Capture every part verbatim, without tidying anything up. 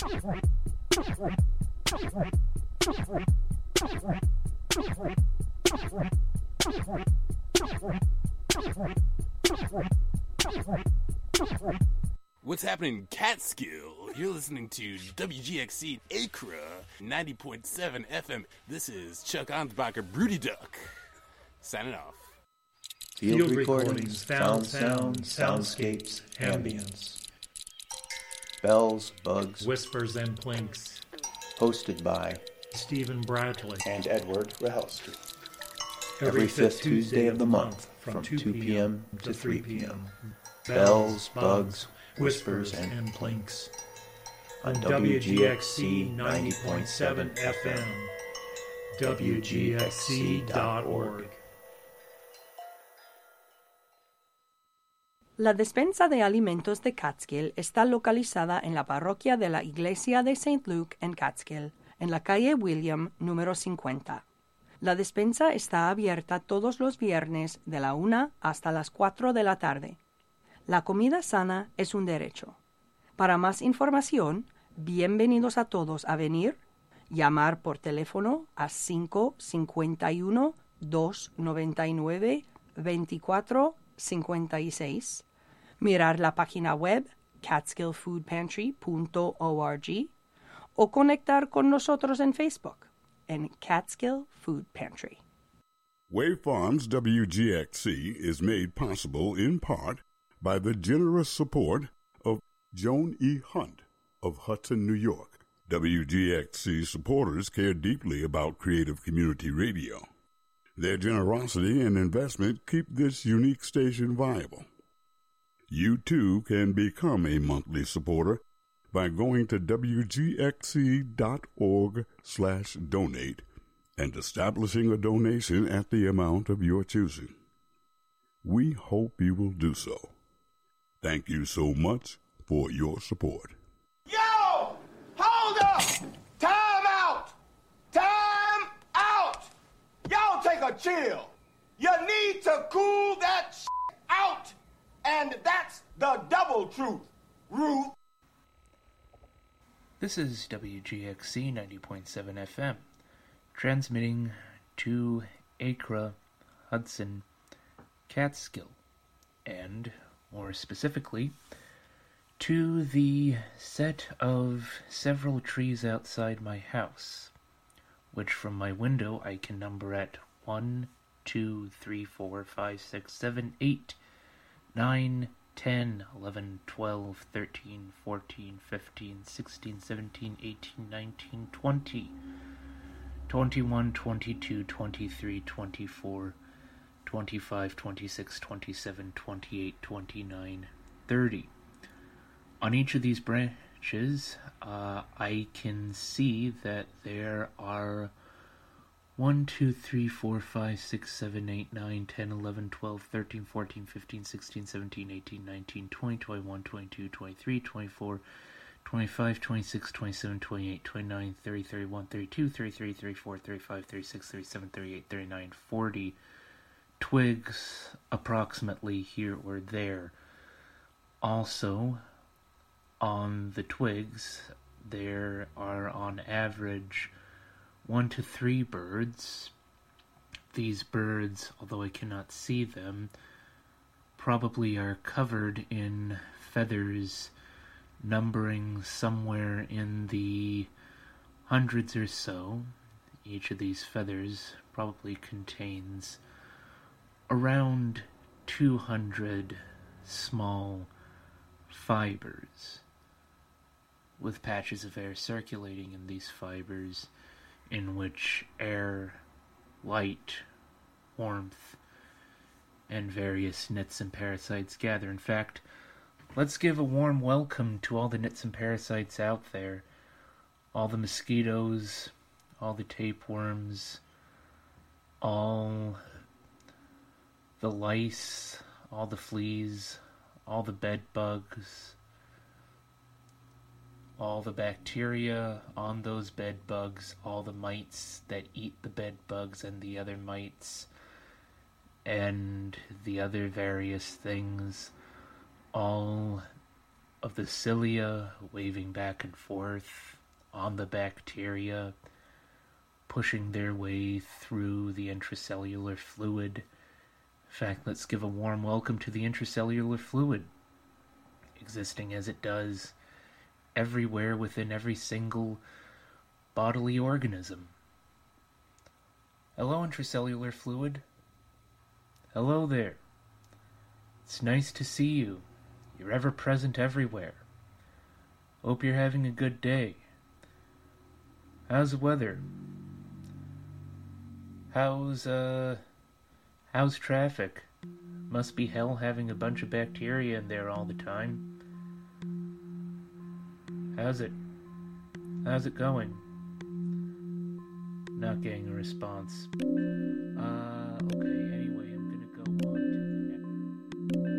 What's happening in Catskill? You're listening to W G X C Acra ninety point seven F M. This is Chuck Ansbacher, Broody Duck, signing off. Field, Field recordings, found sound, soundscapes, ambience. Bells, bugs, whispers, and plinks. Hosted by Stephen Bradley and Edward Rahelski. Every, Every fifth Tuesday of the month from two p.m. to three p.m. Bells, bugs, whispers, and, and plinks. On W G X C ninety point seven F M. W G X C dot org. La despensa de alimentos de Catskill está localizada en la parroquia de la Iglesia de Saint Luke en Catskill, en la calle William, número cincuenta. La despensa está abierta todos los viernes de la una hasta las cuatro de la tarde. La comida sana es un derecho. Para más información, bienvenidos a todos a venir, llamar por teléfono a cinco cinco uno, dos nueve nueve, dos cuatro cinco seis, mirar la página web catskill food pantry punto org o conectar con nosotros en Facebook en Catskill Food Pantry. Wave Farms W G X C is made possible in part by the generous support of Joan E. Hunt of Hudson, New York. W G X C supporters care deeply about creative community radio. Their generosity and investment keep this unique station viable. You, too, can become a monthly supporter by going to W G X C dot org slash donate and establishing a donation at the amount of your choosing. We hope you will do so. Thank you so much for your support. Yo! Hold up! Time out! Time out! Y'all take a chill. You need to cool that shit out. And that's the double truth, Ruth. This is W G X C ninety point seven F M, transmitting to Acra, Hudson, Catskill, and, more specifically, to the set of several trees outside my house, which from my window I can number at one, two, three, four, five, six, seven, eight, nine, ten, eleven, twelve, thirteen, fourteen, fifteen, sixteen, seventeen, eighteen, nineteen, twenty, twenty-one, twenty-two, twenty-three, twenty-four, twenty-five, twenty-six, twenty-seven, twenty-eight, twenty-nine, thirty. On each of these branches, uh, I can see that there are one, two, three, four, five, six, seven, eight, nine, ten, eleven, twelve, thirteen, fourteen, fifteen, sixteen, seventeen, eighteen, nineteen, twenty, twenty-one, twenty-two, twenty-three, twenty-four, twenty-five, twenty-six, twenty-seven, twenty-eight, twenty-nine, thirty, thirty-one, thirty-two, thirty-three, thirty-four, thirty-five, thirty-six, thirty-seven, thirty-eight, thirty-nine, forty twigs approximately here or there. Also, on the twigs, there are on average one to three birds. These birds, although I cannot see them, probably are covered in feathers numbering somewhere in the hundreds or so. Each of these feathers probably contains around two hundred small fibers, with patches of air circulating in these fibers in which air, light, warmth, and various nits and parasites gather. In fact, let's give a warm welcome to all the nits and parasites out there. All the mosquitoes, all the tapeworms, all the lice, all the fleas, all the bed bugs, all the bacteria on those bed bugs, all the mites that eat the bed bugs and the other mites, and the other various things, all of the cilia waving back and forth on the bacteria, pushing their way through the intracellular fluid. In fact, let's give a warm welcome to the intracellular fluid, existing as it does everywhere within every single bodily organism. Hello, intracellular fluid. Hello there. It's nice to see you. You're ever present everywhere. Hope you're having a good day. How's the weather? How's, uh, how's traffic? Must be hell having a bunch of bacteria in there all the time. How's it? How's it going? Not getting a response. Uh, okay, anyway, I'm gonna go on to the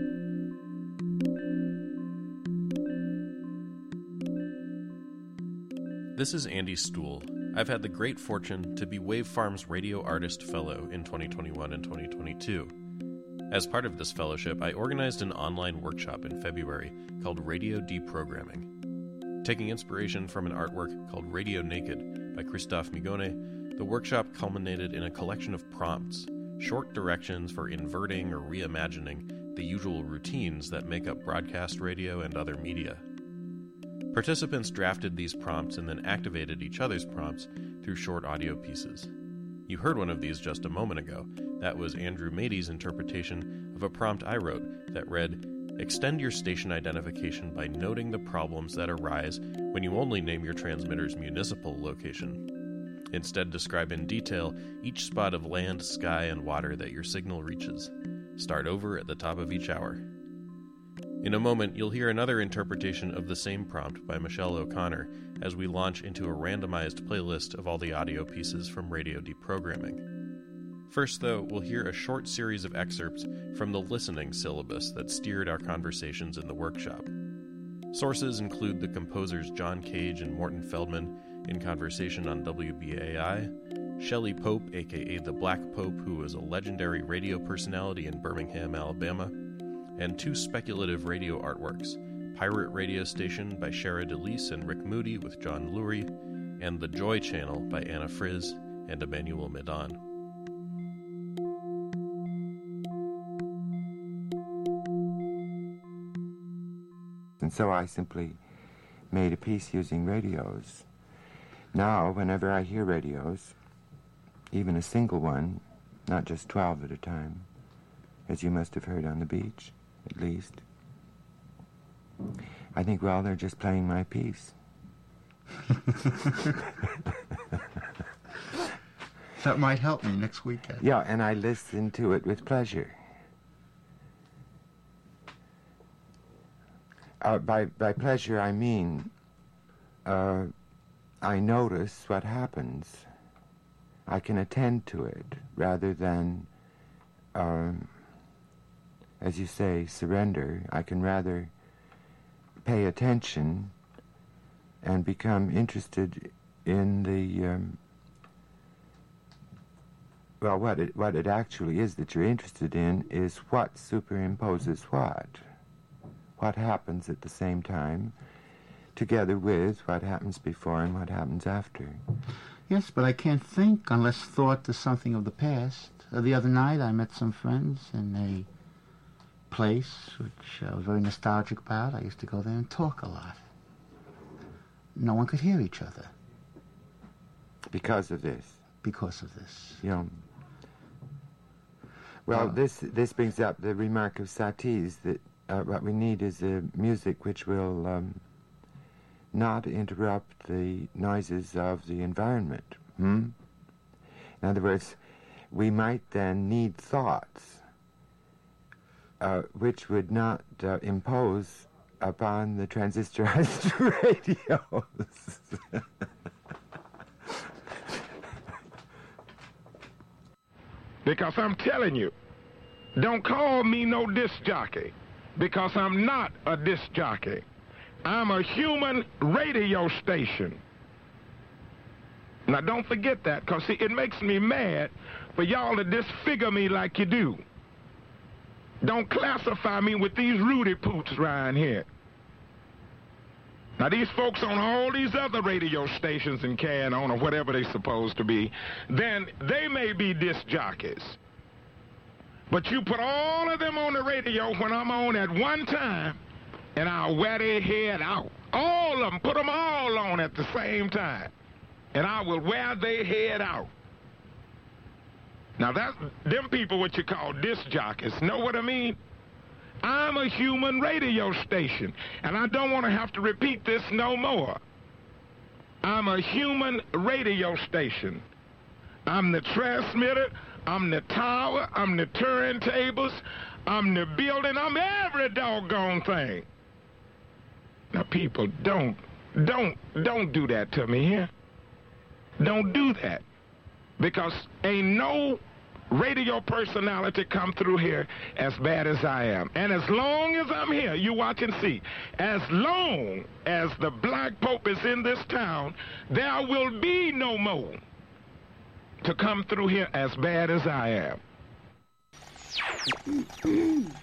next. This is Andy Stool. I've had the great fortune to be Wave Farm's Radio Artist Fellow in twenty twenty-one and twenty twenty-two. As part of this fellowship, I organized an online workshop in February called Radio Deprogramming. Taking inspiration from an artwork called Radio Naked by Christophe Migone, the workshop culminated in a collection of prompts, short directions for inverting or reimagining the usual routines that make up broadcast radio and other media. Participants drafted these prompts and then activated each other's prompts through short audio pieces. You heard one of these just a moment ago. That was Andrew Mady's interpretation of a prompt I wrote that read, "Extend your station identification by noting the problems that arise when you only name your transmitter's municipal location. Instead, describe in detail each spot of land, sky, and water that your signal reaches. Start over at the top of each hour." In a moment, you'll hear another interpretation of the same prompt by Michelle O'Connor as we launch into a randomized playlist of all the audio pieces from Radio Deprogramming. First, though, we'll hear a short series of excerpts from the listening syllabus that steered our conversations in the workshop. Sources include the composers John Cage and Morton Feldman in conversation on W B A I, Shelley Pope, aka the Black Pope, who was a legendary radio personality in Birmingham, Alabama, and two speculative radio artworks, Pirate Radio Station by Shara DeLise and Rick Moody with John Lurie, and The Joy Channel by Anna Friz and Emmanuel Medan. And so I simply made a piece using radios. Now, whenever I hear radios, even a single one, not just twelve at a time, as you must have heard on the beach, at least, I think, well, they're just playing my piece. That might help me next weekend. Yeah, and I listen to it with pleasure. Uh, by, by pleasure, I mean uh, I notice what happens. I can attend to it rather than, um, as you say, surrender. I can rather pay attention and become interested in the, um, well, what it, what it actually is that you're interested in is what superimposes what. What happens at the same time, together with what happens before and what happens after. Yes, but I can't think unless thought is something of the past. Uh, the other night I met some friends in a place which I was very nostalgic about. I used to go there and talk a lot. No one could hear each other. Because of this? Because of this. Yeah. Well, uh, this this brings up the remark of Satie's that uh, what we need is a music which will um, not interrupt the noises of the environment. Hmm? In other words, we might then need thoughts uh, which would not uh, impose upon the transistorized radios. Because I'm telling you, don't call me no disc jockey, because I'm not a disc jockey. I'm a human radio station. Now, don't forget that, because, see, it makes me mad for y'all to disfigure me like you do. Don't classify me with these Rudy Poots around here. Now, these folks on all these other radio stations and carrying on, or whatever they're supposed to be, then they may be disc jockeys. But you put all of them on the radio when I'm on at one time, and I'll wear their head out. All of them, put them all on at the same time, and I will wear their head out. Now, that's them people what you call disc jockeys. Know what I mean? I'm a human radio station, and I don't want to have to repeat this no more. I'm a human radio station. I'm the transmitter, I'm the tower, I'm the turntables, I'm the building, I'm every doggone thing. Now, people, don't, don't, don't do that to me here. Don't do that, because ain't no radio personality come through here as bad as I am. And as long as I'm here, you watch and see, as long as the black pope is in this town, there will be no more to come through here as bad as I am.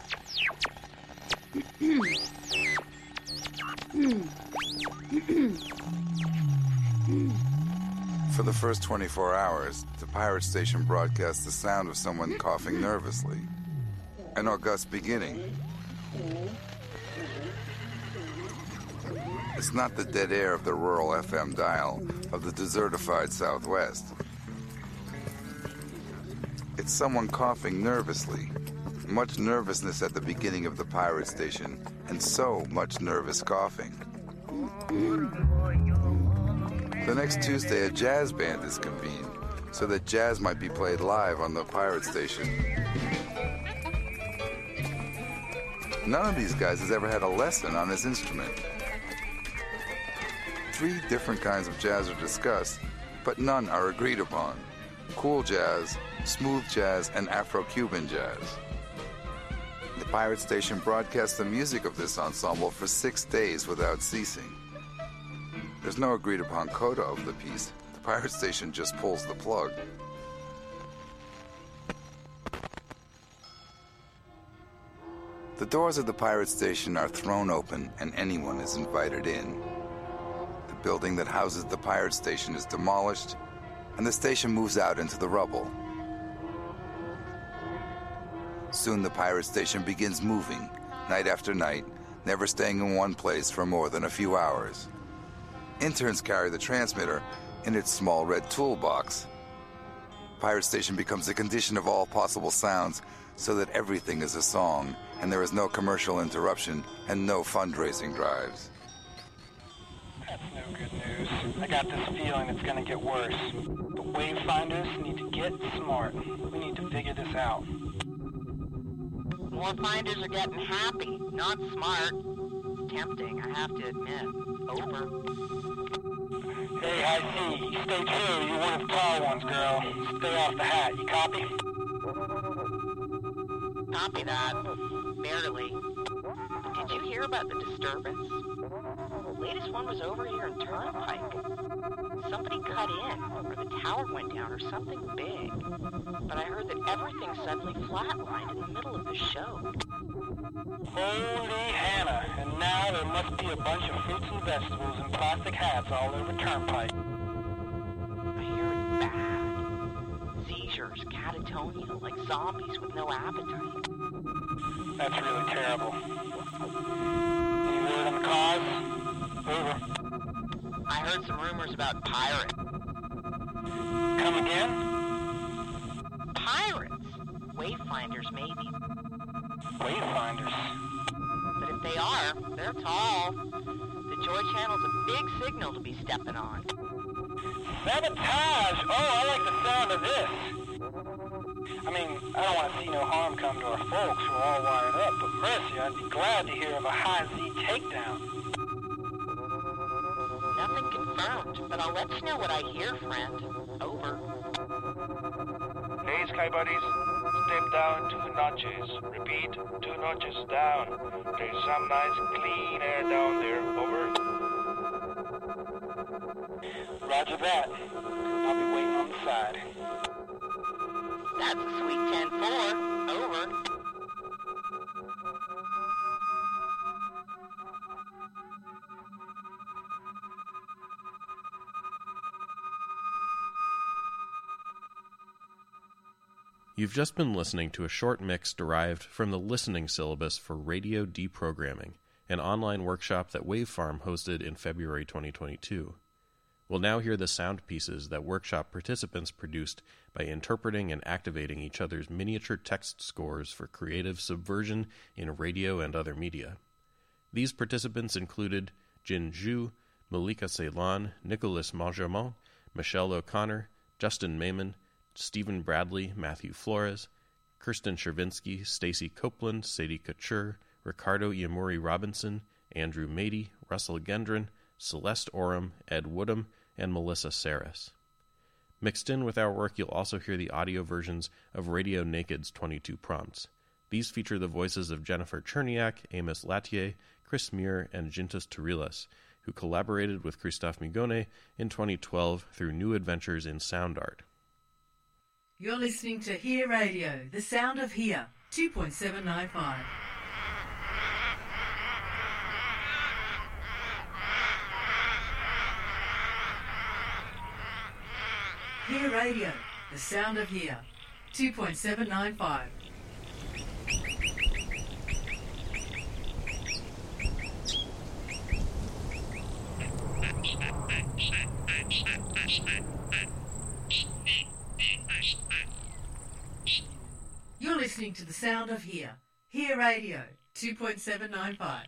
For the first twenty-four hours, the pirate station broadcast the sound of someone coughing nervously. An august beginning. It's not the dead air of the rural F M dial of the desertified Southwest. It's someone coughing nervously. Much nervousness at the beginning of the pirate station, and so much nervous coughing. The next Tuesday, a jazz band is convened, so that jazz might be played live on the pirate station. None of these guys has ever had a lesson on his instrument. Three different kinds of jazz are discussed, but none are agreed upon. Cool jazz, smooth jazz, and Afro-Cuban jazz. The pirate station broadcasts the music of this ensemble for six days without ceasing. There's no agreed-upon coda of the piece. The pirate station just pulls the plug. The doors of the pirate station are thrown open, and anyone is invited in. The building that houses the pirate station is demolished, and the station moves out into the rubble. Soon the pirate station begins moving, night after night, never staying in one place for more than a few hours. Interns carry the transmitter in its small red toolbox. Pirate station becomes a condition of all possible sounds so that everything is a song, and there is no commercial interruption and no fundraising drives. That's no good news. I got this feeling it's going to get worse. The Wayfinders need to get smart. We need to figure this out. More finders are getting happy, not smart. Tempting, I have to admit. Over. Hey, I see. Stay true. You're one of the tall ones, girl. Stay off the hat. You copy? Copy that. Barely. Did you hear about the disturbance? The latest one was over here in Turnpike. Somebody cut in, or the tower went down, or something big. But I heard that everything suddenly flatlined in the middle of the show. Holy Hannah, and now there must be a bunch of fruits and vegetables and plastic hats all over Turnpike. I hear it's bad. Seizures, catatonia, like zombies with no appetite. That's really terrible. Any word on the cause? Over. I heard some rumors about pirates. Come again? Pirates. Wayfinders, maybe. Wayfinders? But if they are, they're tall. The Joy Channel's a big signal to be stepping on. Sabotage! Oh, I like the sound of this. I mean, I don't want to see no harm come to our folks. We're all wired up, but mercy, I'd be glad to hear of a high-Z takedown. Nothing confirmed, but I'll let you know what I hear, friend. Over. Hey, Sky Buddies. Step down two notches. Repeat, two notches down. There's some nice clean air down there. Over. Roger that. I'll be waiting on the side. That's a sweet ten four. Over. You've just been listening to a short mix derived from the listening syllabus for radio deprogramming, an online workshop that Wavefarm hosted in February twenty twenty-two. We'll now hear the sound pieces that workshop participants produced by interpreting and activating each other's miniature text scores for creative subversion in radio and other media. These participants included Jin Zhu, Malika Ceylon, Nicholas Mangermont, Michelle O'Connor, Justin Mayman, Stephen Bradley, Matthew Flores, Kirsten Chervinsky, Stacy Copeland, Sadie Couture, Ricardo Iamuri Robinson, Andrew Mady, Russell Gendron, Celeste Oram, Ed Woodham, and Melissa Saris. Mixed in with our work, you'll also hear the audio versions of Radio Naked's twenty-two prompts. These feature the voices of Jennifer Cherniak, Amos Latier, Chris Muir, and Gintas Turilas, who collaborated with Christophe Migone in twenty twelve through New Adventures in Sound Art. You're listening to Here Radio, the sound of Here, two point seven nine five. Here Radio, the sound of Here, two point seven nine five. You're listening to the sound of Here, Here Radio, two point seven nine five.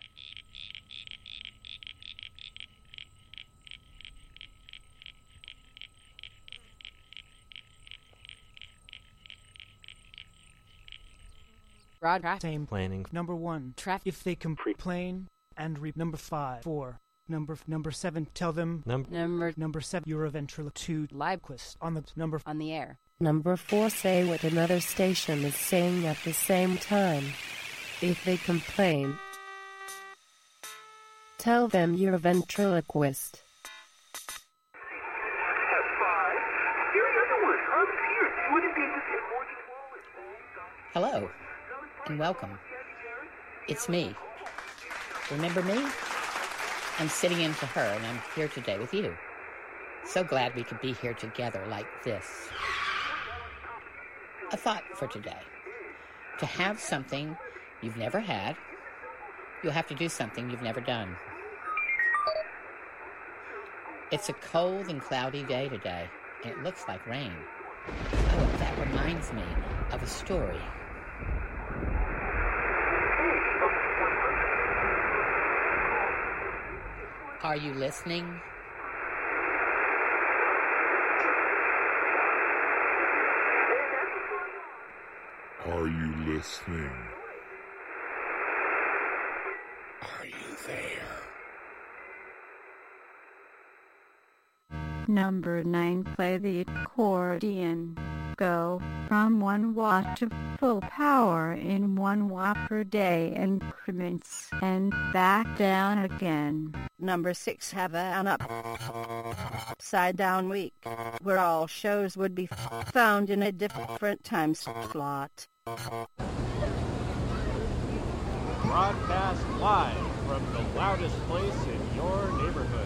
Same planning. Number one, traffic. If they complain and re. Number five, four. Number number seven, tell them. Number number number seven, you're a ventriloquist. Two, LiveQuest on the number on the air. Number four, say what another station is saying at the same time. If they complain, tell them you're a ventriloquist. Hello, and welcome. It's me. Remember me? I'm sitting in for her, and I'm here today with you. So glad we could be here together like this. A thought for today. To have something you've never had, you'll have to do something you've never done. It's a cold and cloudy day today, and it looks like rain. Oh, that reminds me of a story. Are you listening? Are you listening? Are you there? Number nine, play the accordion. Go from one watt to full power in one watt per day increments and back down again. Number six, have an upside down week where all shows would be found in a different time slot. Broadcast live from the loudest place in your neighborhood.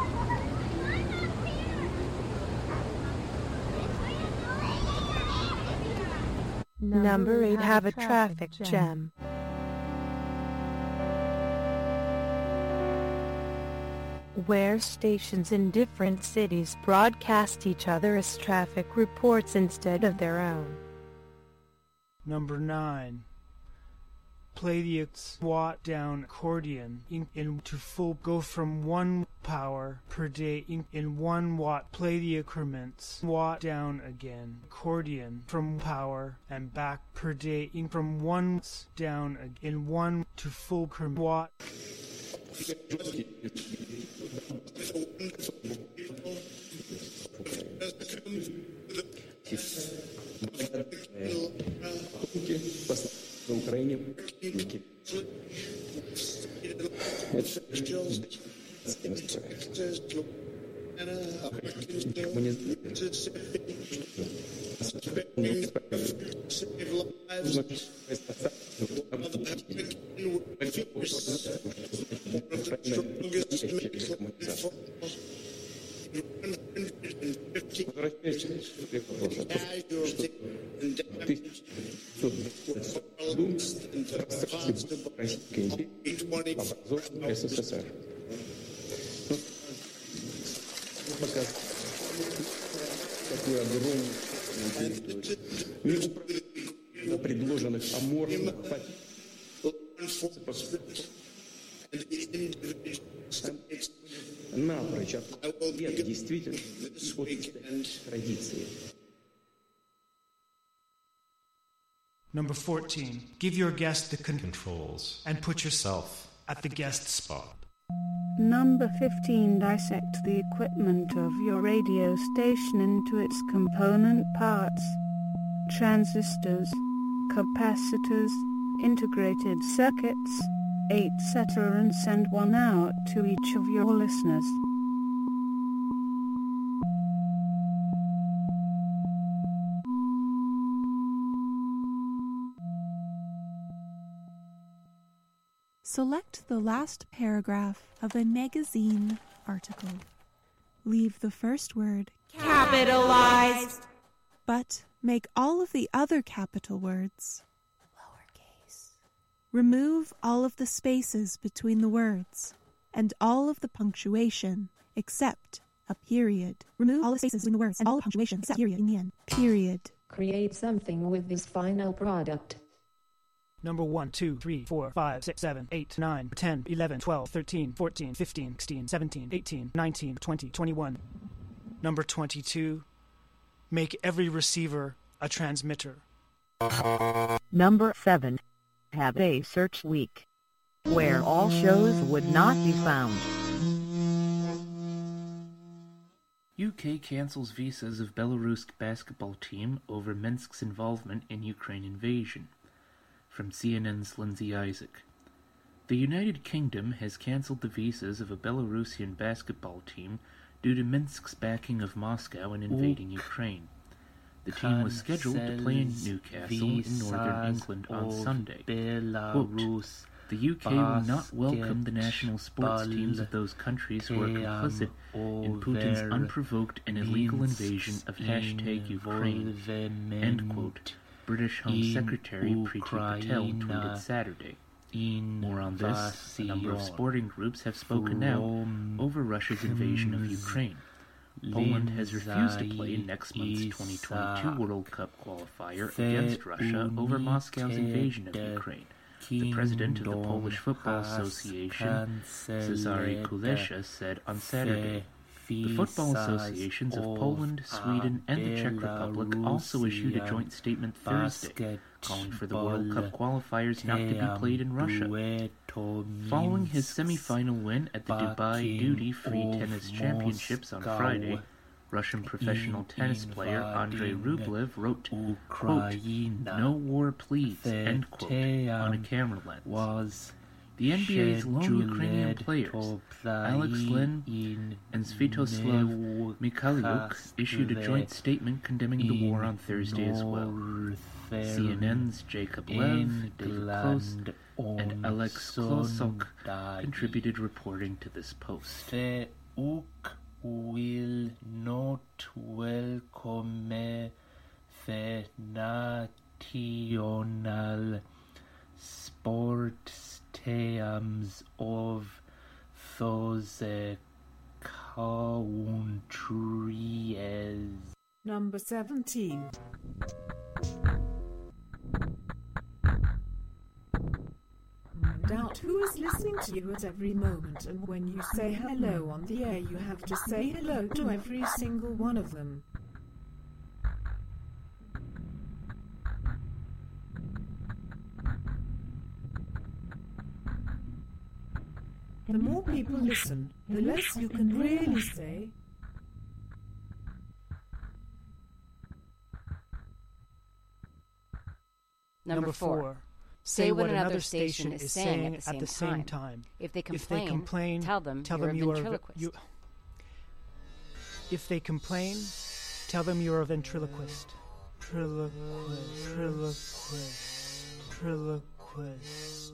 Number eight, have a traffic jam. Where stations in different cities broadcast each other's traffic reports instead of their own. Number nine, play the watt down accordion in, in to full. Go from one power per day in, in one watt. Play the increments. Watt down again. Accordion from power and back per day in from one down in one to full watt. В Украине мы не знаем. СССР. Такую огромную территорию. Предложенных аморфных напрочь ответ действительно традиции. Number fourteen. Give your guest the con- controls and put yourself at the guest spot. Number fifteen. Dissect the equipment of your radio station into its component parts. Transistors, capacitors, integrated circuits, et cetera, and send one out to each of your listeners. Select the last paragraph of a magazine article. Leave the first word capitalized, but make all of the other capital words lowercase. Remove all of the spaces between the words and all of the punctuation except a period. Remove all the spaces between the words and all the punctuation except a period in the end. Period. Create something with this final product. Number one, two, three, four, five, six, seven, eight, nine, ten, eleven, twelve, thirteen, fourteen, fifteen, sixteen, seventeen, eighteen, nineteen, twenty, twenty-one. Number twenty-two. Make every receiver a transmitter. Number seven. Have a search week where all shows would not be found. U K cancels visas of Belarus basketball team over Minsk's involvement in Ukraine invasion. From C N N's Lindsay Isaac. The United Kingdom has cancelled the visas of a Belarusian basketball team due to Minsk's backing of Moscow in invading Ukraine. The team was scheduled to play in Newcastle in northern England on Sunday. Quote, the U K will not welcome the national sports teams of those countries who are complicit in Putin's unprovoked and illegal invasion of hashtag Ukraine. End quote. British Home Secretary Priti Patel tweeted Saturday. More on this, a number of sporting groups have spoken out over Russia's invasion of Ukraine. Poland has refused to play in next month's twenty twenty-two World Cup qualifier against Russia over Moscow's invasion of Ukraine. The president of the Polish Football Association, Cezary Kulesza, said on Saturday. The football associations of Poland, Sweden, and the Czech Republic also issued a joint statement Thursday, calling for the World Cup qualifiers not to be played in Russia. Following his semi-final win at the Dubai Duty Free Tennis Championships on Friday, Russian professional tennis player Andrei Rublev wrote, quote, "No war please," end quote, on a camera lens. The N B A's lone Ukrainian players, Alex Lynn and Sviatoslav Mikhailyuk, issued a joint statement condemning the war on Thursday as well. C N N's Jacob Lev, David Close, and Alex Klosok contributed reporting to this post. The U K will not welcome the national sports teams of those uh, countries. Number seventeen. Doubt who is listening to you at every moment, and when you say hello on the air, you have to say hello to every single one of them. The more people listen, the less you can really say. Number four. Say what another station is saying at the same time. If they complain, if they complain tell them tell you're them a you are ventriloquist. you, If they complain, tell them you're a ventriloquist. Triloquist. Triloquist. Triloquist.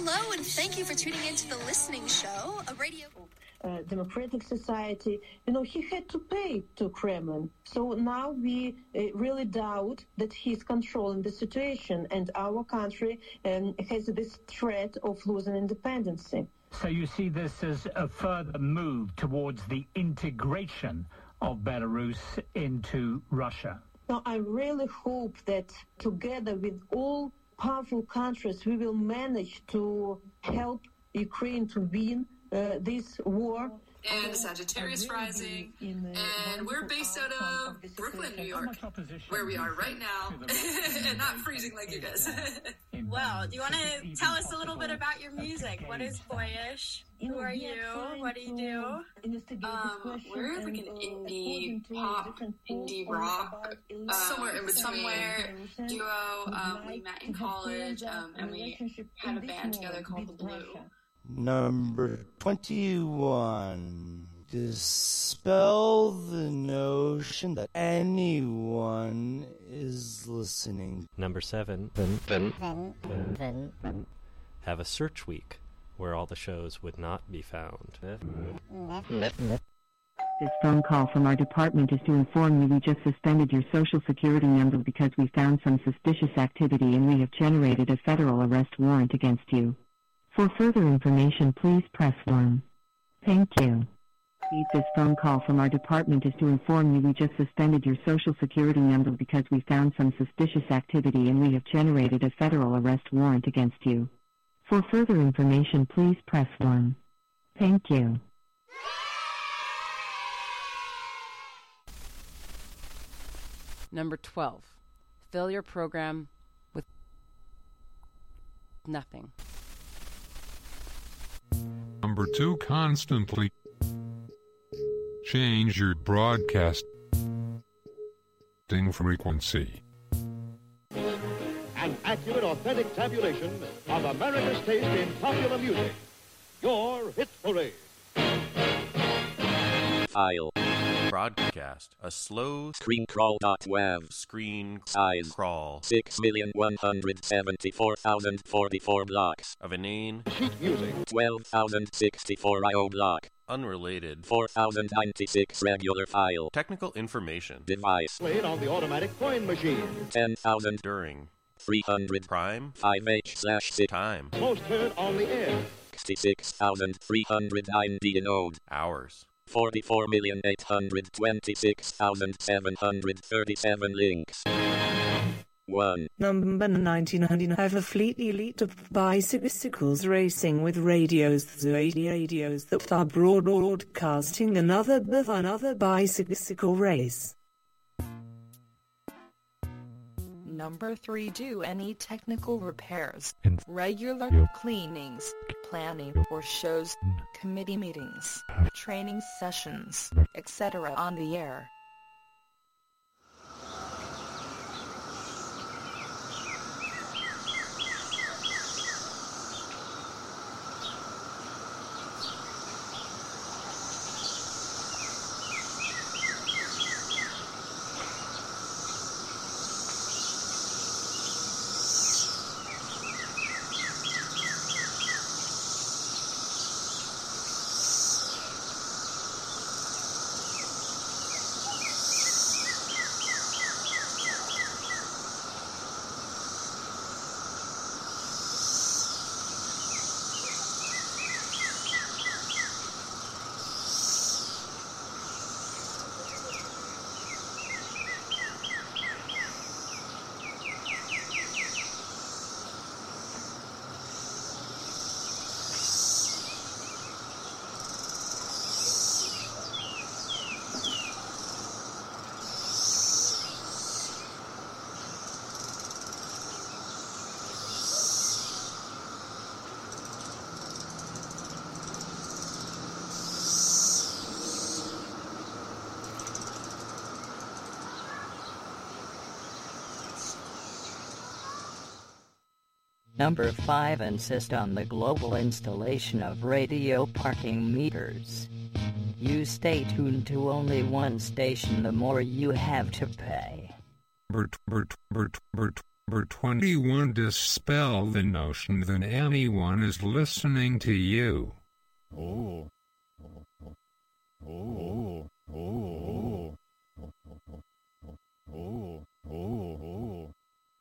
Hello, and thank you for tuning in to the Listening Show, a radio... Uh, democratic society, you know, he had to pay to Kremlin. So now we uh, really doubt that he's controlling the situation, and our country um, has this threat of losing independence. So you see this as a further move towards the integration of Belarus into Russia? No, I really hope that together with all powerful countries, we will manage to help Ukraine to win Uh, this war. And Sagittarius rising, and we're based out of Brooklyn, New York, where we are right now, and not freezing like you guys. Well, do you want to tell us a little bit about your music? What is Boyish? Who are you? What do you do? Um, we're like an indie pop, indie rock, uh, somewhere in between. Somewhere duo. Um, we met in college, um, and we had a band together called The Blue. Number twenty-one. Dispel the notion that anyone is listening. Number seven. Then, then, then, then. Have a search week where all the shows would not be found. This phone call from our department is to inform you we just suspended your social security number because we found some suspicious activity and we have generated a federal arrest warrant against you. For further information, please press one. Thank you. This phone call from our department is to inform you we just suspended your social security number because we found some suspicious activity and we have generated a federal arrest warrant against you. For further information, please press one. Thank you. Number twelve. Fill your program with nothing. Number two, constantly change your broadcasting frequency. An accurate, authentic tabulation of America's taste in popular music. Your Hit Parade. File. Broadcast. A slow screen crawl dot wav. Screen size crawl. Six million one hundred seventy-four thousand forty-four blocks. Of inane sheet music. Twelve thousand sixty-four I O block. Unrelated. Four thousand ninety-six regular file. Technical information. Device. Played on the automatic coin machine. Ten thousand during. Three hundred prime. Five H slash six time. Most heard on the air. Sixty-six thousand three hundred ninety node. Hours. Forty-four million eight hundred twenty-six thousand seven hundred thirty-seven links. One. Number nineteen hundred have a fleet elite of bicycles racing with radios, the radios that are broadcasting another another bicycle race. Number three. Do any technical repairs, regular cleanings, planning for shows, committee meetings, training sessions, et cetera on the air. Number five. Insist on the global installation of radio parking meters. You stay tuned to only one station, the more you have to pay. Bert, Bert, Bert, Bert, Number twenty-one. Dispel the notion that anyone is listening to you. Oh. Oh. Oh. Oh. Oh. Oh. Oh. Oh.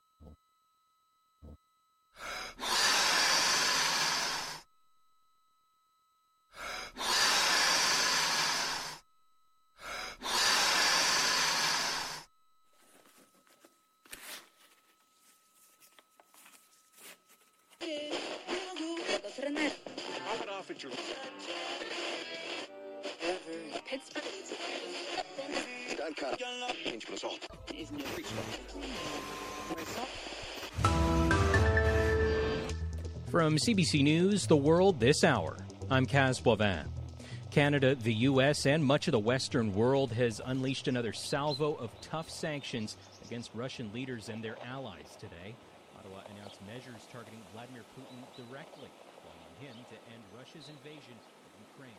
From C B C News, The World This Hour, I'm Kaz Boivin. Canada, the U S, and much of the Western world has unleashed another salvo of tough sanctions against Russian leaders and their allies today. Ottawa announced measures targeting Vladimir Putin directly, calling on him to end Russia's invasion of Ukraine.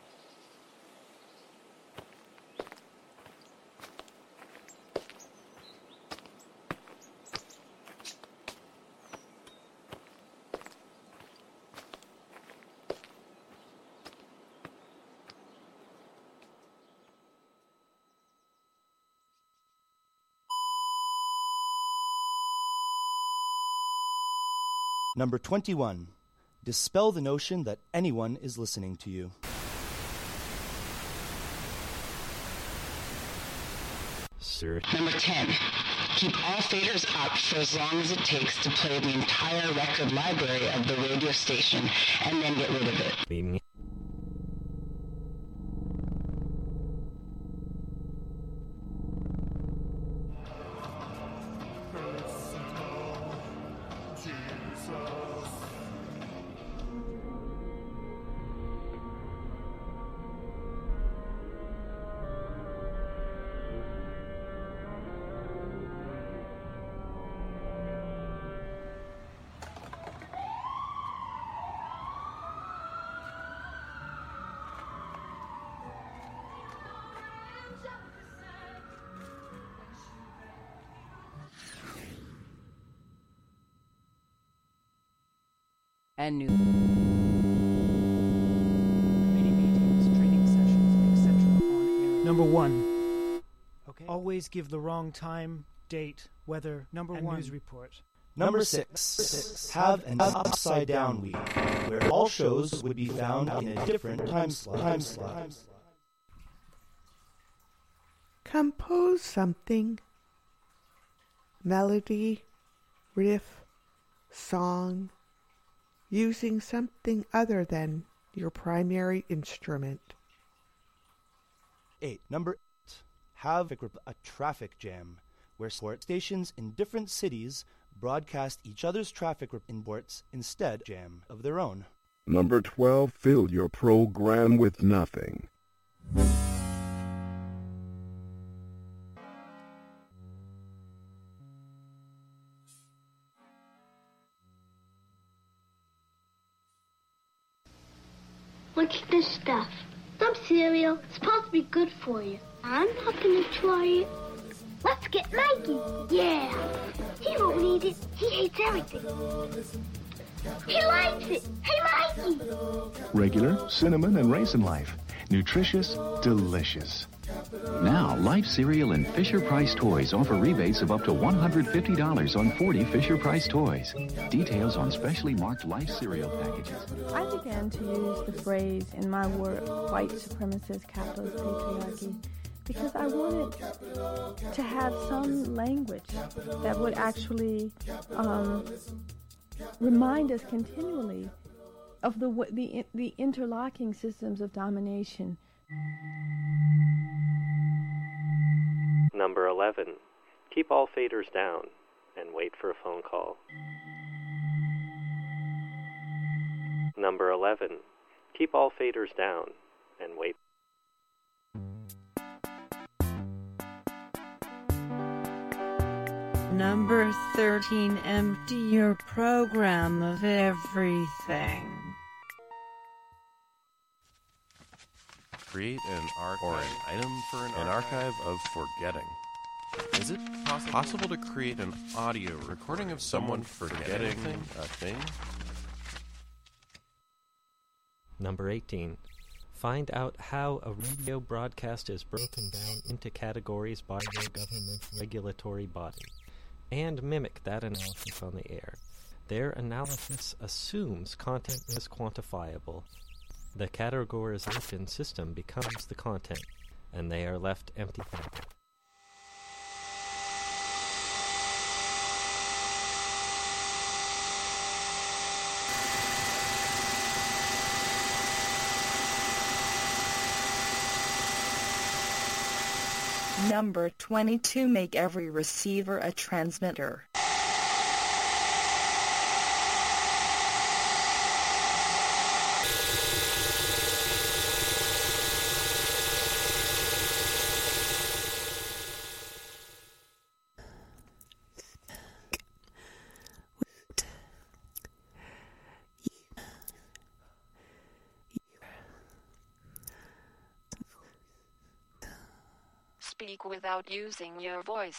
Number twenty-one. Dispel the notion that anyone is listening to you. Sir. Number ten. Keep all faders up for as long as it takes to play the entire record library of the radio station and then get rid of it. Being and new committee meetings, training sessions, et cetera on air. Number one. Okay. Always give the wrong time, date, weather, number and one news report. Number six. six. Have an upside down week, where all shows would be found in a different time slot. Time slot. Compose something. Melody, riff, song, using something other than your primary instrument. Eight. Number eight. Have a traffic jam, where sport stations in different cities broadcast each other's traffic reports instead of jam of their own. Number twelve. Fill your program with nothing. What's this stuff? Some cereal. It's supposed to be good for you. I'm not gonna try it. Let's get Mikey. Yeah. He won't eat it. He hates everything. He likes it. Hey, Mikey. Regular, cinnamon, and raisin life. Nutritious, delicious. Now, Life Cereal and Fisher-Price Toys offer rebates of up to one hundred fifty dollars on forty Fisher-Price toys. Details on specially marked Life Cereal packages. I began to use the phrase in my work, white supremacist capitalist patriarchy, because I wanted to have some language that would actually um, remind us continually of the, the, the interlocking systems of domination. Number eleven. Keep all faders down and wait for a phone call. Number eleven. Keep all faders down and wait. Number thirteen. Empty your program of everything. Create an archive or an item for an, an archive of forgetting. Is it poss- possible to create an audio recording of someone forgetting a thing? Number eighteen. Find out how a radio broadcast is broken down into categories by your government regulatory body, and mimic that analysis on the air. Their analysis assumes content is quantifiable. The categorization system becomes the content, and they are left empty-handed. Number twenty-two. Make every receiver a transmitter. Speak without using your voice.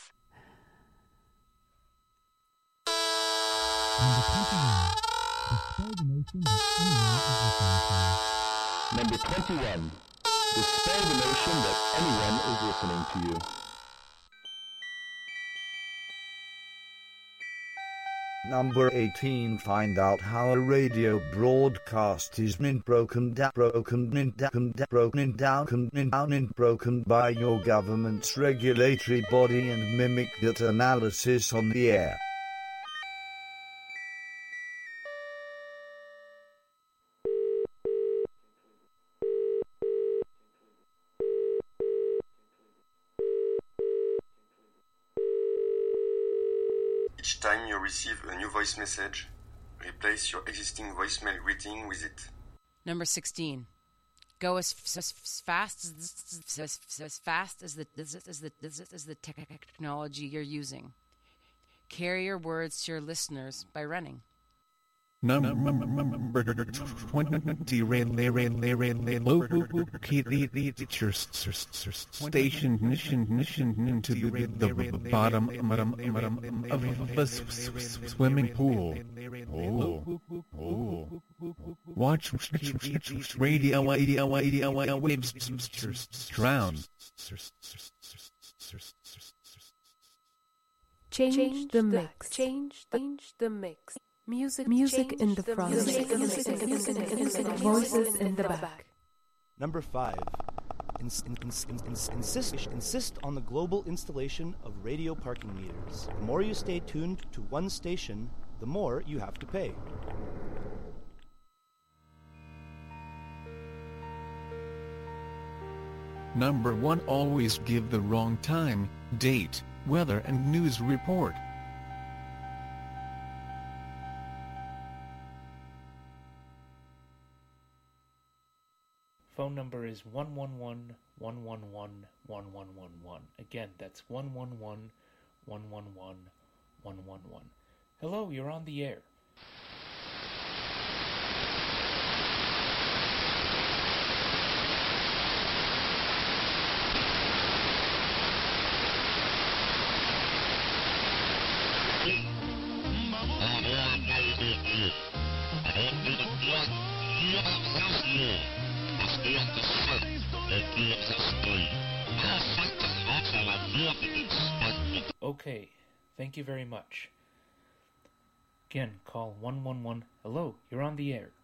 Number twenty-one. Dispel the notion that anyone is listening to you. Number eighteen. Find out how a radio broadcast is meant broken down, broken down, broken down, down, and broken by your government's regulatory body, and mimic that analysis on the air. Each time you receive a new voice message, replace your existing voicemail greeting with it. Number sixteen. Go as, f- as, f- as fast as, as, as fast as the as, as the as the technology you're using. Carry your words to your listeners by running. Number twenty, relay, relay, relay, locate your station, mission, mission into the bottom of a swimming pool. Oh, oh. Watch radio, radio, radio, waves drown. Change the mix. Change the mix. Music, music in the front, voices in the back. Number five. Ins- ins- ins- ins- insist, insist on the global installation of radio parking meters. The more you stay tuned to one station, the more you have to pay. Number one. Always give the wrong time, date, weather, and news report. Phone number is one one one, one one one, one one one one. Again, that's one one one, one one one, one one one. Hello, you're on the air. Okay, thank you very much. Again, call one one one. Hello, you're on the air.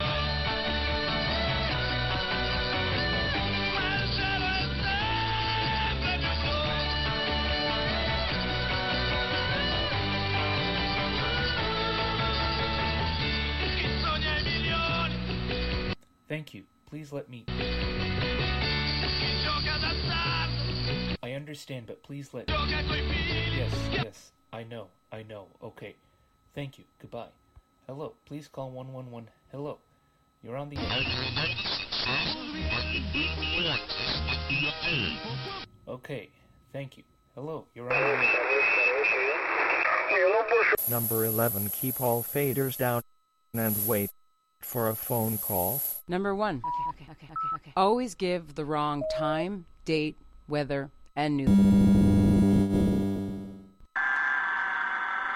Thank you. Please let me... I understand, but please let me... Yes, yes. I know, I know. Okay. Thank you. Goodbye. Hello. Please call one one one. Hello. You're on the air. Okay. Thank you. Hello. You're on the air. Number eleven. Keep all faders down and wait for a phone call. Number one. Okay, okay, okay, okay, okay. Always give the wrong time, date, weather, and news.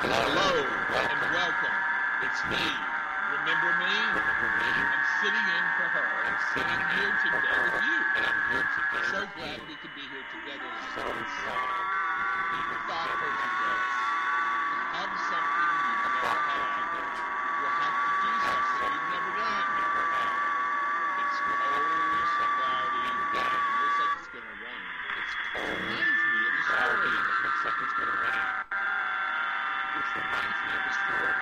Hello and welcome. It's me. Remember me? I'm sitting in for her. I'm sitting here today with you. So glad we could be here together. So excited. Thoughtful together. To have something you've never had. You'll have to do something you've never done. It's cold, it's cloudy, it looks like it's gonna rain. It's cold. Reminds me of the story. It looks like it's gonna rain. Which reminds me of the story.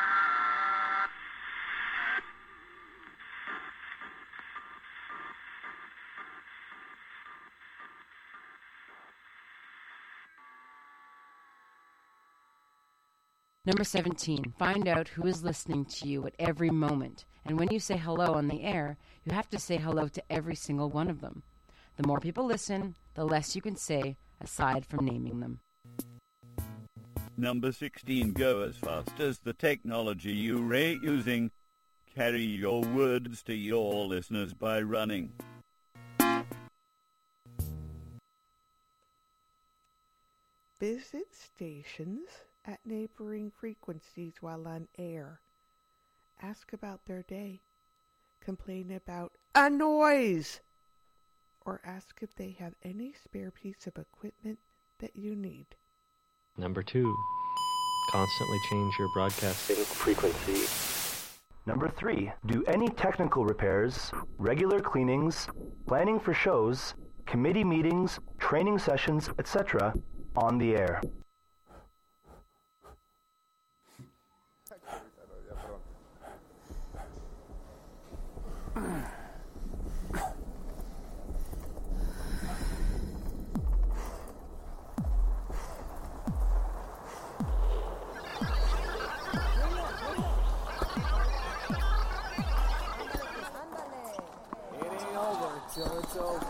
Number seventeen, find out who is listening to you at every moment. And when you say hello on the air, you have to say hello to every single one of them. The more people listen, the less you can say aside from naming them. Number sixteen, go as fast as the technology you rate using. Carry your words to your listeners by running. Visit stations at neighboring frequencies while on air. Ask about their day. Complain about a noise. Or ask if they have any spare piece of equipment that you need. Number two, constantly change your broadcasting frequency. Number three, do any technical repairs, regular cleanings, planning for shows, committee meetings, training sessions, et cetera on the air. Till it's over.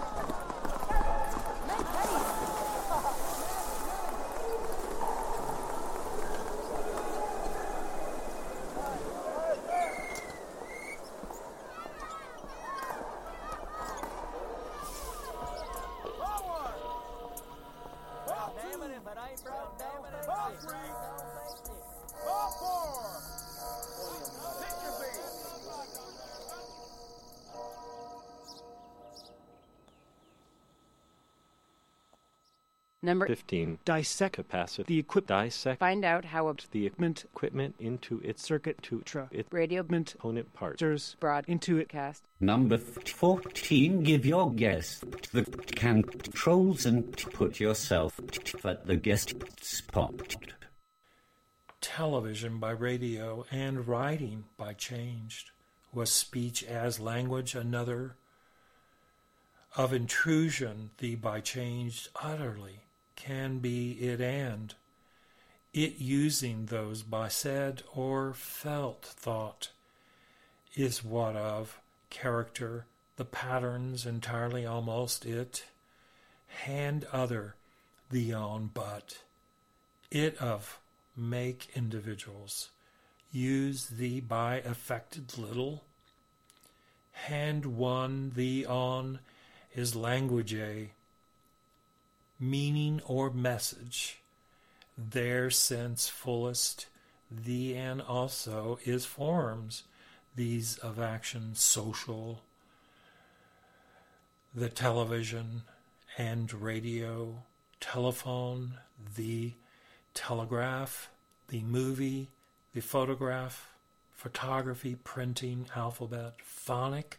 Number fifteen. Dissect capacity. The equipment. Dissect. Find out how a the equipment equipment into its circuit to tra its radio component parts. Broad into it cast. Number fourteen. Give your guest the controls and put yourself at the guest spot. Television by radio and writing by changed. Was speech as language another? Of intrusion the by changed utterly can be it and it using those by said or felt thought is what of character the patterns entirely almost it hand other the on but it of make individuals use the by affected little hand one the on is language a meaning or message their sense fullest the and also is forms these of action social the television and radio telephone the telegraph the movie the photograph photography printing alphabet phonic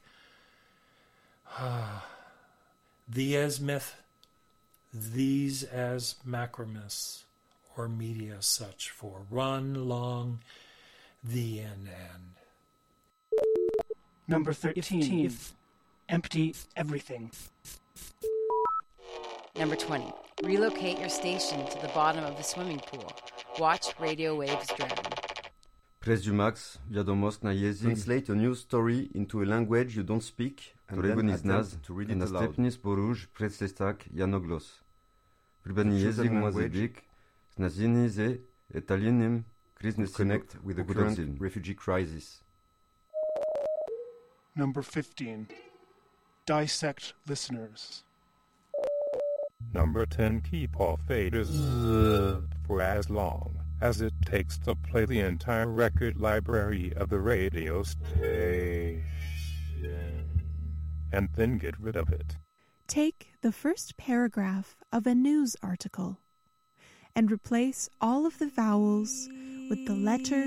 ah the as myth, these as macromis, or media such for run, long, the end, and. Number thirteen. If empty everything. Number twenty. Relocate your station to the bottom of the swimming pool. Watch radio waves drown. Presumax, wiadomość na język. Translate a news story into a language you don't speak, którego nie znasz, a następnie spójrz przeczytać janoglos. Wybrany język młodzieżyk, znany z italienem kryzys connect with the current refugee crisis. Number fifteen. Dissect listeners. Number ten. Keep all faders for as long as it takes to play the entire record library of the radio station, and then get rid of it. Take the first paragraph of a news article and replace all of the vowels with the letter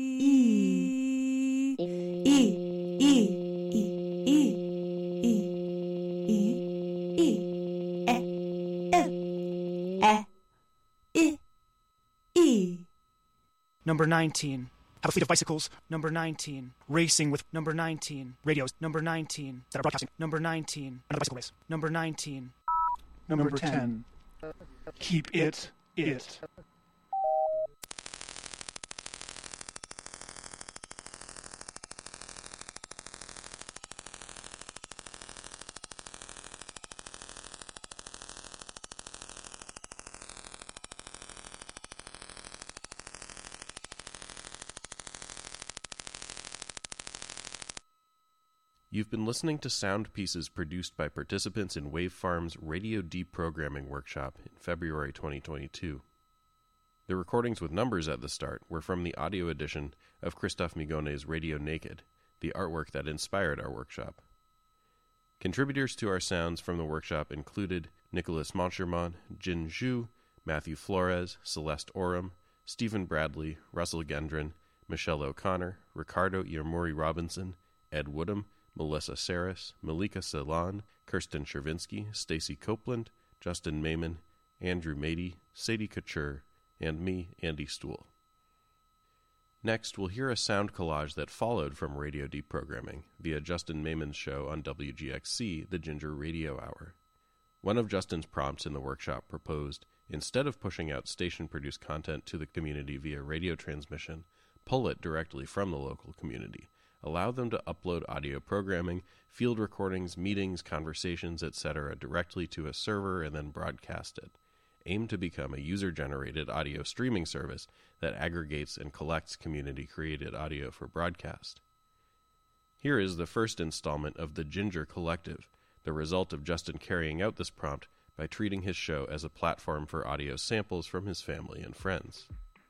E. E, E, E, E, E, E, E, E, E, E, E. Number nineteen. Have a fleet of bicycles. Number nineteen. Racing with. Number nineteen. Radios. Number nineteen. That are broadcasting. Number nineteen. Another bicycle race. Number nineteen. Number ten. Keep it, it. You've been listening to sound pieces produced by participants in Wavefarm's Radio Deprogramming Workshop in February twenty twenty-two. The recordings with numbers at the start were from the audio edition of Christophe Migonet's Radio Naked, the artwork that inspired our workshop. Contributors to our sounds from the workshop included Nicholas Monchermont, Jin Zhu, Matthew Flores, Celeste Oram, Stephen Bradley, Russell Gendron, Michelle O'Connor, Ricardo Iamuri Robinson, Ed Woodham, Melissa Saris, Malika Ceylon, Kirsten Chervinsky, Stacy Copeland, Justin Mayman, Andrew Mady, Sadie Couture, and me, Andy Stool. Next, we'll hear a sound collage that followed from Radio Deprogramming via Justin Mayman's show on W G X C, the Ginger Radio Hour. One of Justin's prompts in the workshop proposed, instead of pushing out station-produced content to the community via radio transmission, pull it directly from the local community. Allow them to upload audio programming, field recordings, meetings, conversations, et cetera directly to a server and then broadcast it. Aim to become a user-generated audio streaming service that aggregates and collects community-created audio for broadcast. Here is the first installment of the Ginger Collective, the result of Justin carrying out this prompt by treating his show as a platform for audio samples from his family and friends.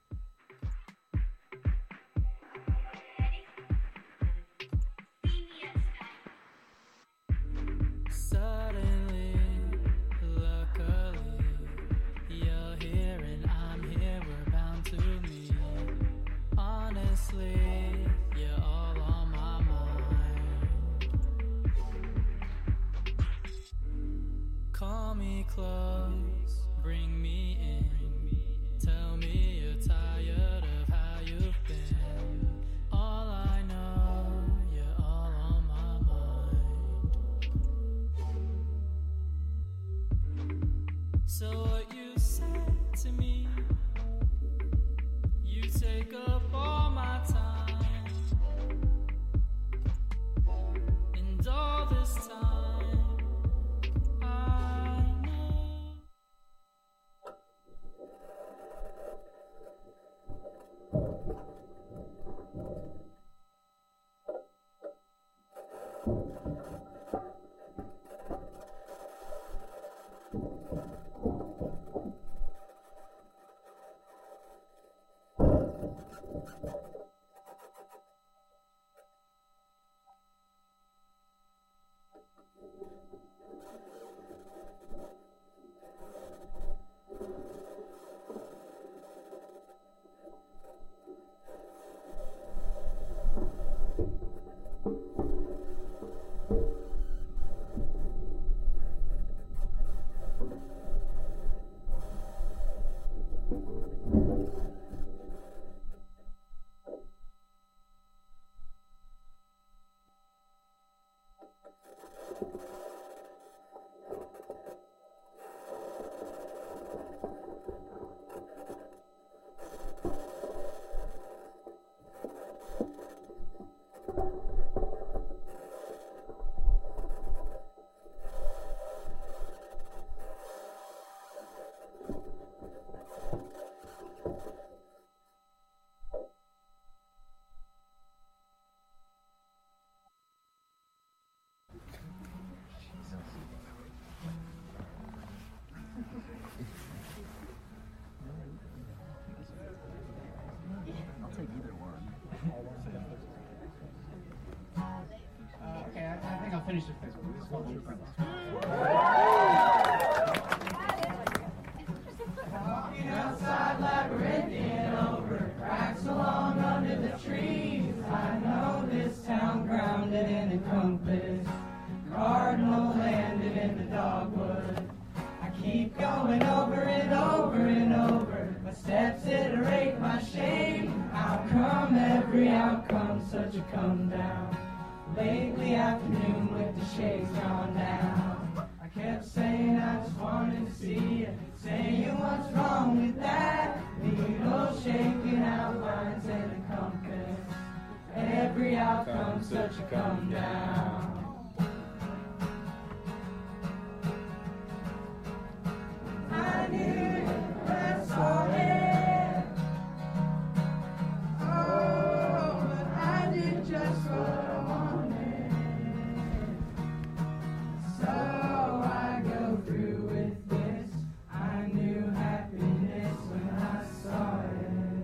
Close, bring me in. Tell me you're tired of how you've been. All I know, you're all on my mind. So what you said to me, you take up all my time, and all this time Walking outside labyrinthian over cracks along under the trees. I know this town grounded in a compass, cardinal landed in the dogwood. I keep going over and over and over. My steps iterate my shape. How come every outcome such a come down? Lately afternoon with the shades gone down. I kept saying I just wanted to see you, saying what's wrong with that? Needle shaking outlines in the compass. Every outcome such a come down. I knew when I saw it. Oh, but I did just what I wanted. So I go through with this. I knew happiness when I saw it.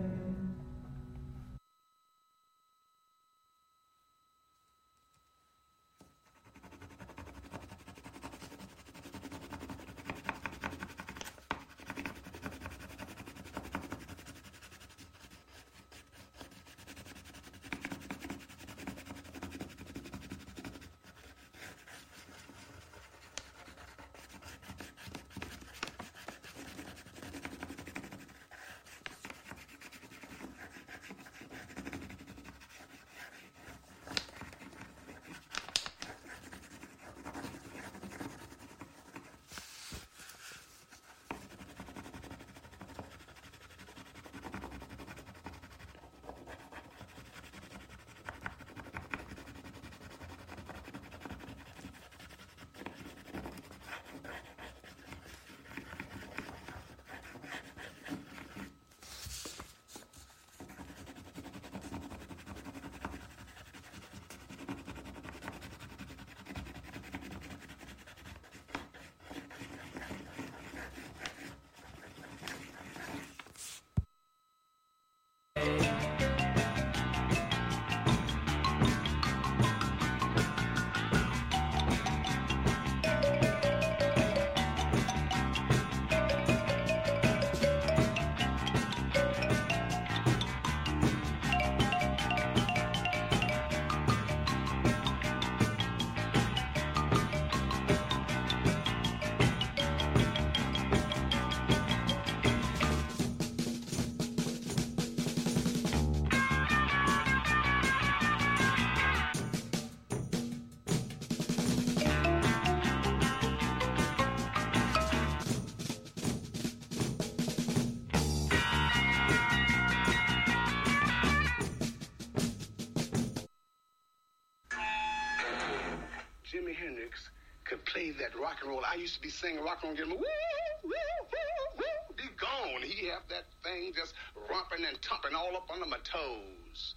Jimi Hendrix could play that rock and roll. I used to be singing rock and roll, getting woo, woo, woo, woo. Be gone. He have that thing just romping and tumping all up under my toes.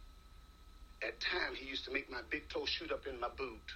At times, he used to make my big toe shoot up in my boot.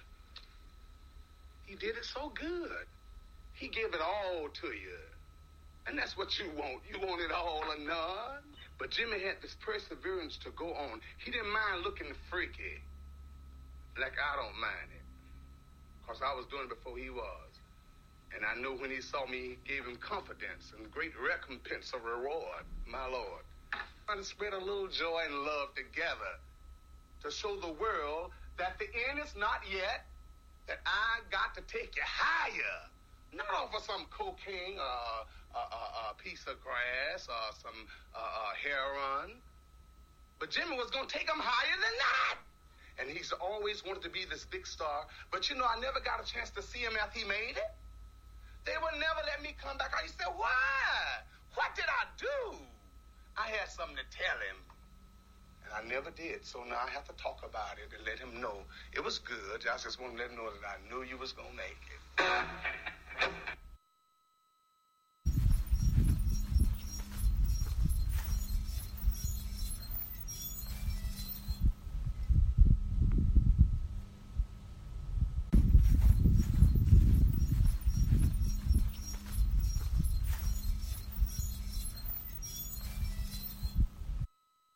He did it so good. He gave it all to you. And that's what you want. You want it all or none. But Jimmy had this perseverance to go on. He didn't mind looking freaky. Like I don't mind it. Because I was doing it before he was. And I know when he saw me, he gave him confidence and great recompense of reward, my Lord. Trying to spread a little joy and love together to show the world that the end is not yet, that I got to take you higher. Not over some cocaine or a, a, a piece of grass or some uh, uh, heroin. But Jimmy was going to take him higher than that. And he's always wanted to be this big star. But, you know, I never got a chance to see him after he made it. They would never let me come back. I said, why? What did I do? I had something to tell him. And I never did. So now I have to talk about it and let him know. It was good. I just want to let him know that I knew you was going to make it.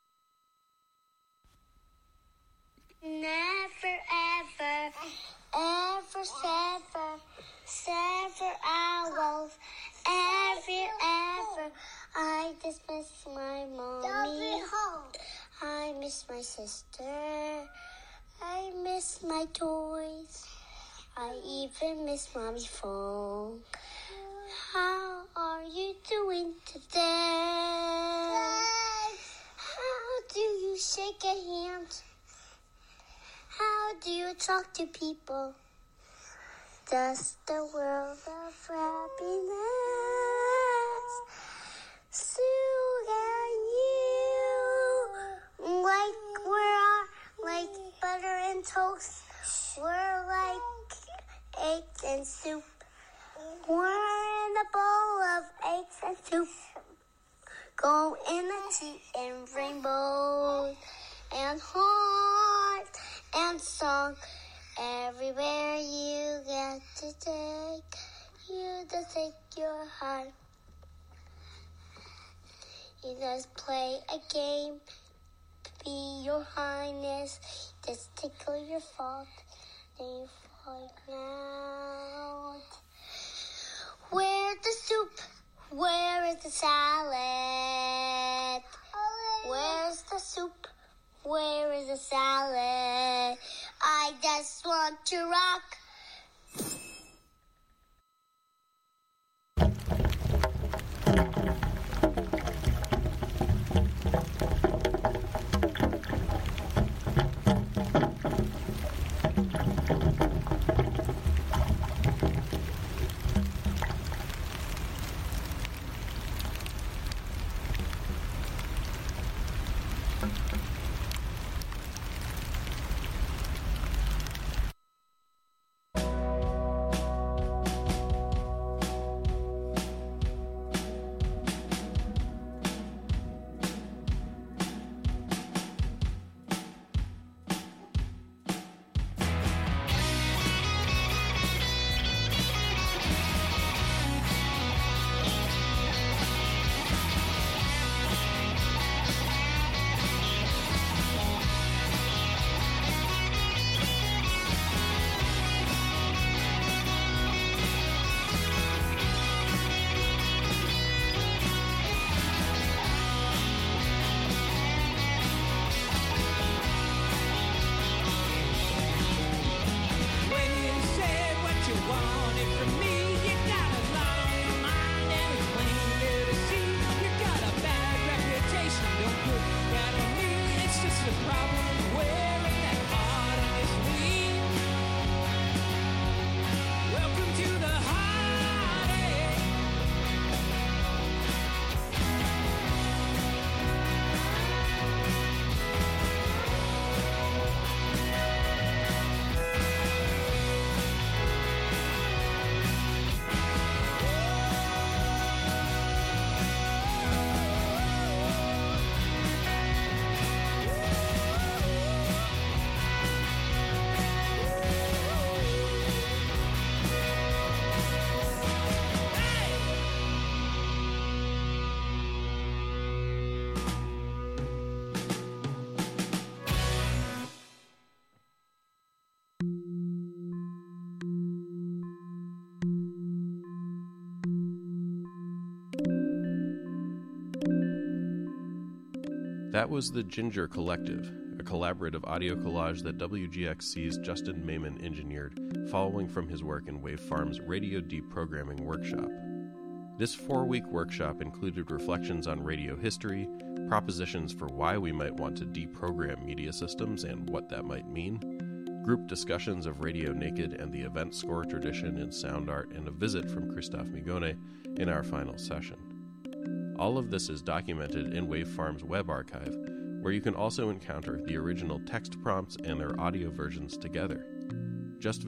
Never ever, ever my sister. I miss my toys. I even miss Mommy's phone. How are you doing today? How do you shake a hand? How do you talk to people? Does the world of happiness suit you? Like we're like butter and toast. We're like eggs and soup. We're in a bowl of eggs and soup. Go in a tea and rainbows and heart and song. Everywhere you get to take, you just take your heart. You just play a game, be your highness, just tickle your fault, then you fall out. Where's the soup? Where is the salad? Where's the soup? Where is the salad? I just want to rock. That was the Ginger Collective, a collaborative audio collage that W G X C's Justin Mayman engineered, following from his work in Wave Farm's Radio Deprogramming Workshop. This four-week workshop included reflections on radio history, propositions for why we might want to deprogram media systems and what that might mean, group discussions of Radio Naked and the event score tradition in sound art, and a visit from Christophe Migone in our final session. All of this is documented in Wave Farm's web archive, where you can also encounter the original text prompts and their audio versions together. Just